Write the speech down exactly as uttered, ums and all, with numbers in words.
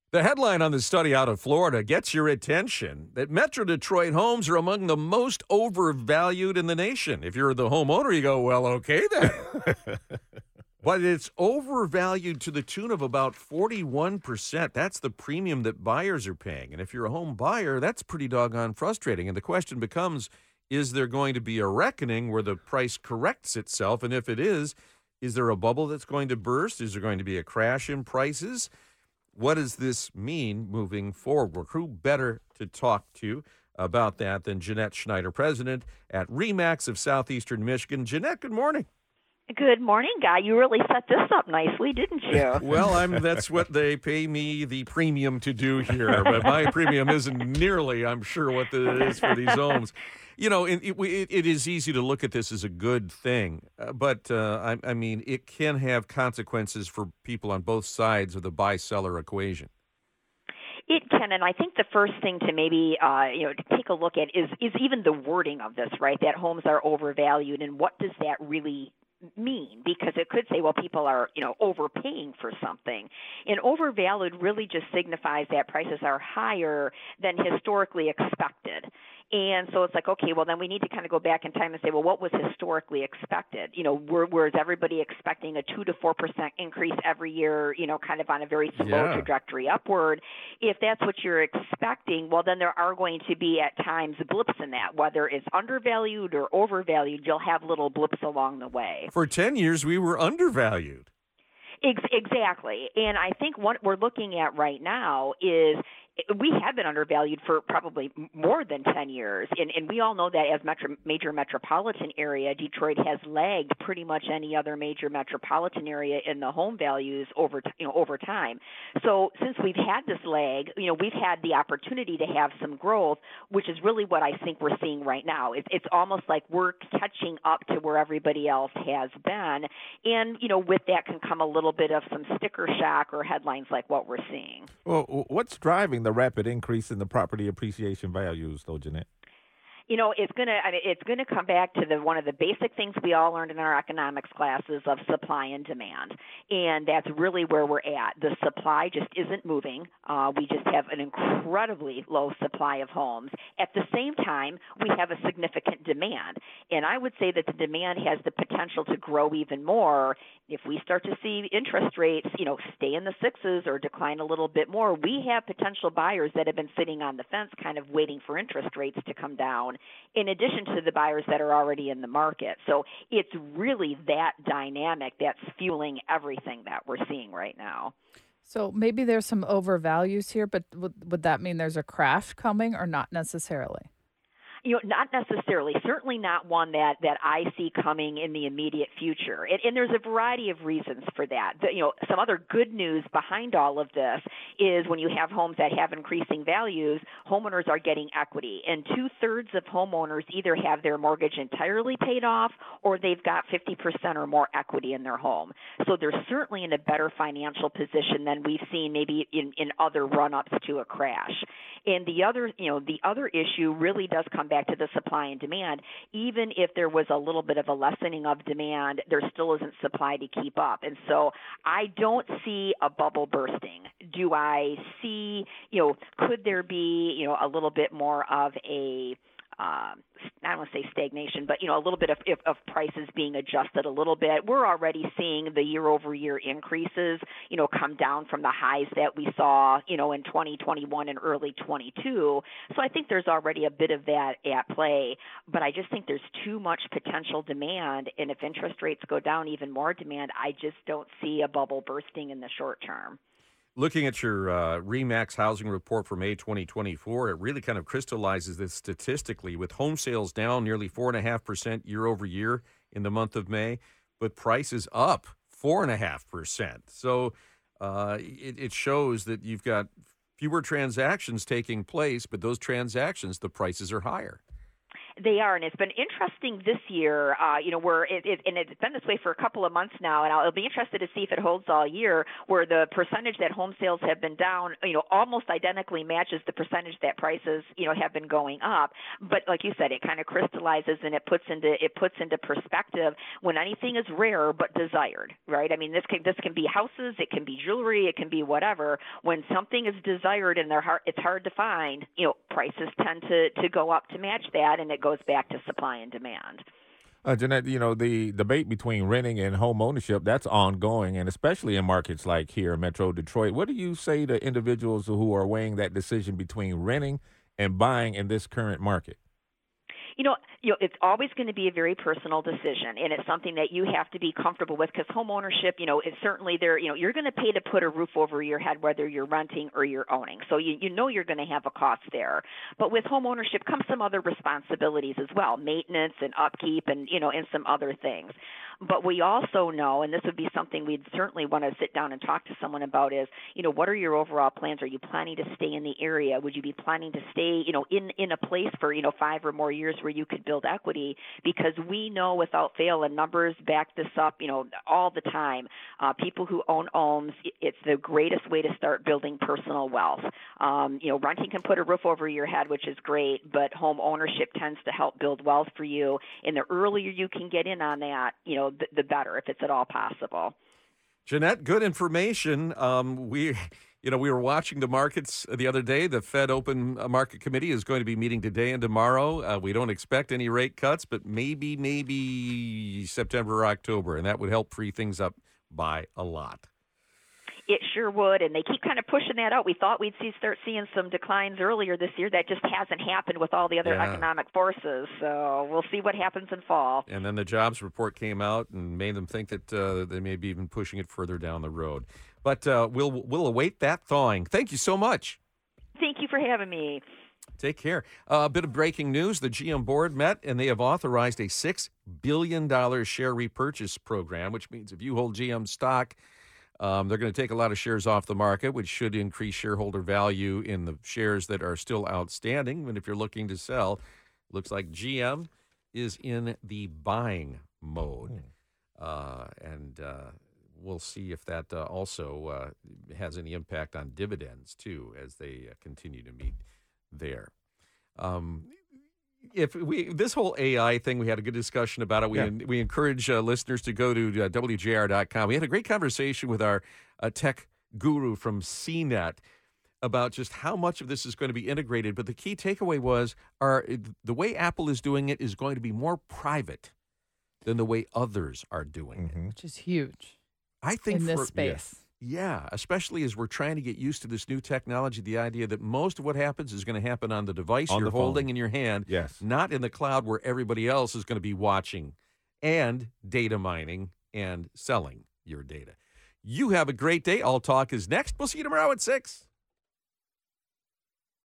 The headline on the study out of Florida gets your attention that Metro Detroit homes are among the most overvalued in the nation. If you're the homeowner, you go, well, okay then. But it's overvalued to the tune of about forty-one percent. That's the premium that buyers are paying. And if you're a home buyer, that's pretty doggone frustrating. And the question becomes, is there going to be a reckoning where the price corrects itself? And if it is, is there a bubble that's going to burst? Is there going to be a crash in prices? What does this mean moving forward? Who better to talk to about that than Jeanette Schneider, president at RE/MAX of Southeastern Michigan. Jeanette, good morning. Good morning, Guy. You really set this up nicely, didn't you? Well, I'm that's what they pay me the premium to do here, but my premium isn't nearly, I'm sure, what it is for these homes. You know, it, it, it is easy to look at this as a good thing, uh, but uh, I, I mean, it can have consequences for people on both sides of the buy-seller equation. It can, and I think the first thing to maybe uh, you know to take a look at is is even the wording of this, right? That homes are overvalued, and what does that really mean? Because it could say, well, people are, you know, overpaying for something. And overvalued really just signifies that prices are higher than historically expected. And so it's like, okay, well, then we need to kind of go back in time and say, well, what was historically expected? You know, were, was everybody expecting a two to four percent increase every year, you know, kind of on a very slow Yeah. trajectory upward? If that's what you're expecting, well, then there are going to be at times blips in that. Whether it's undervalued or overvalued, you'll have little blips along the way. For ten years, we were undervalued. Ex- Exactly. And I think what we're looking at right now is we have been undervalued for probably more than ten years. And, and we all know that as metro, major metropolitan area, Detroit has lagged pretty much any other major metropolitan area in the home values over, t- you know, over time. So since we've had this lag, you know, we've had the opportunity to have some growth, which is really what I think we're seeing right now. It's, it's almost like we're catching up to where everybody else has been. And, you know, with that can come a little bit of some sticker shock or headlines like what we're seeing. Well, what's driving the rapid increase in the property appreciation values, though, Jeanette? You know, it's gonna it's gonna come back to the one of the basic things we all learned in our economics classes of supply and demand, and that's really where we're at. The supply just isn't moving. Uh, we just have an incredibly low supply of homes. At the same time, we have a significant demand, and I would say that the demand has the potential to grow even more if we start to see interest rates, you know, stay in the sixes or decline a little bit more. We have potential buyers that have been sitting on the fence, kind of waiting for interest rates to come down, in addition to the buyers that are already in the market. So it's really that dynamic that's fueling everything that we're seeing right now. So maybe there's some overvalues here, but would, would that mean there's a crash coming or not necessarily? You know, not necessarily. Certainly not one that, that I see coming in the immediate future. And, and there's a variety of reasons for that. The, you know, some other good news behind all of this is when you have homes that have increasing values, homeowners are getting equity. And two-thirds of homeowners either have their mortgage entirely paid off or they've got fifty percent or more equity in their home. So they're certainly in a better financial position than we've seen maybe in, in other run-ups to a crash. And the other, you know, the other issue really does come back to the supply and demand. Even if there was a little bit of a lessening of demand, there still isn't supply to keep up. And so I don't see a bubble bursting. Do I see, you know, could there be, you know, a little bit more of a Um, I don't want to say stagnation, but, you know, a little bit of, of, of prices being adjusted a little bit. We're already seeing the year-over-year increases, you know, come down from the highs that we saw, you know, in twenty twenty-one and early twenty-two. So I think there's already a bit of that at play, but I just think there's too much potential demand, and if interest rates go down, even more demand, I just don't see a bubble bursting in the short term. Looking at your uh, RE/MAX housing report for May twenty twenty-four, it really kind of crystallizes this statistically with home sales down nearly four point five percent year over year in the month of May, but prices up four point five percent. So uh, it, it shows that you've got fewer transactions taking place, but those transactions, the prices are higher. They are, and it's been interesting this year. Uh, you know, where it, it and it's been this way for a couple of months now, and I'll, I'll be interested to see if it holds all year. Where the percentage that home sales have been down, you know, almost identically matches the percentage that prices, you know, have been going up. But like you said, it kind of crystallizes and it puts into it puts into perspective when anything is rare but desired, right? I mean, this can this can be houses, it can be jewelry, it can be whatever. When something is desired and they're hard, it's hard to find, you know, prices tend to to go up to match that, and it goes back to supply and demand. Uh, Jeanette, you know, the debate between renting and home ownership, that's ongoing, and especially in markets like here in Metro Detroit. What do you say to individuals who are weighing that decision between renting and buying in this current market? You know, you know, it's always going to be a very personal decision, and it's something that you have to be comfortable with because home ownership, you know, is certainly there. You know, you're going to pay to put a roof over your head whether you're renting or you're owning. So you, you know you're going to have a cost there. But with home ownership comes some other responsibilities as well, maintenance and upkeep and, you know, and some other things. But we also know, and this would be something we'd certainly want to sit down and talk to someone about is, you know, what are your overall plans? Are you planning to stay in the area? Would you be planning to stay, you know, in, in a place for, you know, five or more years where you could build equity? Because we know without fail, and numbers back this up, you know, all the time, uh, people who own homes, it's the greatest way to start building personal wealth. Um, you know, renting can put a roof over your head, which is great, but home ownership tends to help build wealth for you. And the earlier you can get in on that, you know, the, the better, if it's at all possible. Jeanette, good information. Um, we, you know, we were watching the markets the other day. The Fed Open Market Committee is going to be meeting today and tomorrow. Uh, we don't expect any rate cuts, but maybe, maybe September or October, and that would help free things up by a lot. It sure would, and they keep kind of pushing that out. We thought we'd see start seeing some declines earlier this year. That just hasn't happened with all the other Yeah. economic forces. So we'll see what happens in fall. And then the jobs report came out and made them think that uh, they may be even pushing it further down the road. But uh, we'll we'll await that thawing. Thank you so much. Thank you for having me. Take care. Uh, a bit of breaking news. The G M board met, and they have authorized a six billion dollars share repurchase program, which means if you hold G M stock, Um, they're going to take a lot of shares off the market, which should increase shareholder value in the shares that are still outstanding. And if you're looking to sell, looks like G M is in the buying mode. Uh, and uh, we'll see if that uh, also uh, has any impact on dividends, too, as they uh, continue to meet there. Um, If we this whole A I thing, we had a good discussion about it. We Yeah. we encourage uh, listeners to go to uh, W J R dot com. We had a great conversation with our uh, tech guru from C net about just how much of this is going to be integrated. But the key takeaway was our the way Apple is doing it is going to be more private than the way others are doing it. which is huge I think in this for, space. Yeah, especially as we're trying to get used to this new technology, the idea that most of what happens is going to happen on the device On you're the phone. holding in your hand, Yes. not in the cloud where everybody else is going to be watching and data mining and selling your data. You have a great day. All Talk is next. We'll see you tomorrow at six.